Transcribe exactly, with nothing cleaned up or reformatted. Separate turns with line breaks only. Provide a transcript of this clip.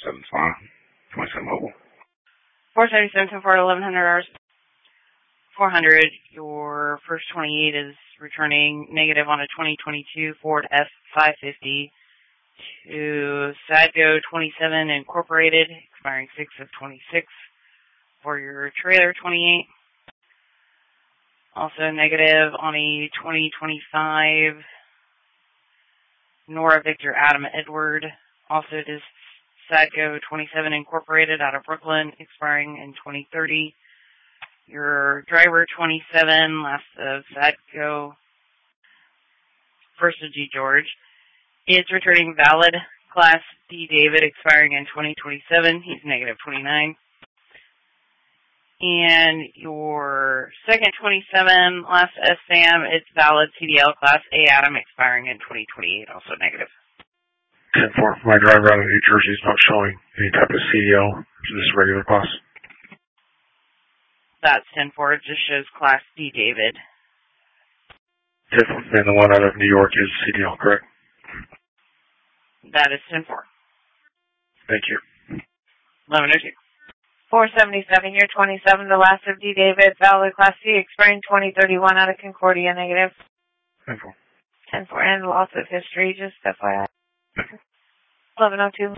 seven five, twenty-seven mobile.
four seventy-seven, ten four, eleven hundred hours. four hundred, your first twenty-eight is returning negative on a twenty twenty-two Ford F five fifty to Sadco twenty-seven Incorporated, expiring six of twenty-six for your trailer twenty-eight. Also negative on a twenty twenty-five Nora Victor Adam Edward, also to Sadco twenty-seven Incorporated out of Brooklyn, expiring in twenty thirty. Your driver twenty-seven, last of Sadco, first of G George, is returning valid Class D David, expiring in twenty twenty-seven. He's negative twenty-nine. And your second twenty-seven, last S Sam, it's valid C D L Class A Adam, expiring in twenty twenty-eight, also negative.
ten four, my driver out of New Jersey is not showing any type of C D L. Is this regular class?
That's ten four, it just shows Class D David.
ten four, and the one out of New York is C D L, correct?
That is ten four.
Thank you.
eleven oh two.
four seventy-seven, year twenty-seven, the last of D David, valid Class C, expiring twenty thirty-one out of Concordia, negative.
ten four.
ten four, and loss of history, just F Y I. eleven oh two.